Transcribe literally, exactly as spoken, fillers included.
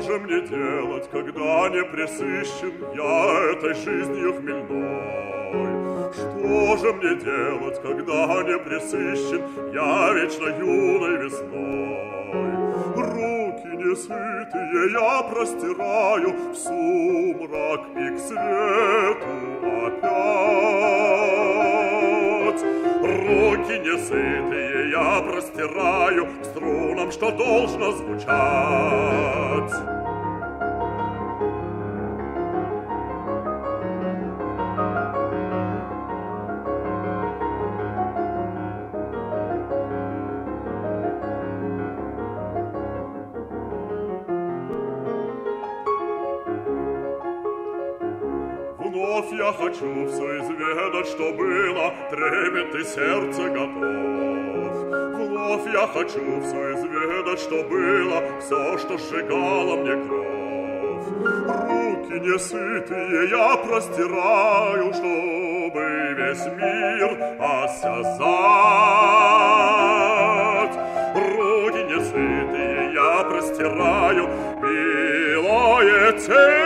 же мне делать, когда не пресыщен я этой жизнью хмельной? Что же мне делать, когда не пресыщен я вечно юной весной? Руки несытые я простираю в сумрак и к свету опять. Руки несытые я простираю к струнам, что должно звучать. Вновь я хочу все изведать, что было, трепет и сердце готов. Вновь я хочу все изведать, что было, все, что сжигало мне кровь. Руки несытые я простираю, чтобы весь мир осязать. Руки несытые я простираю, белое тело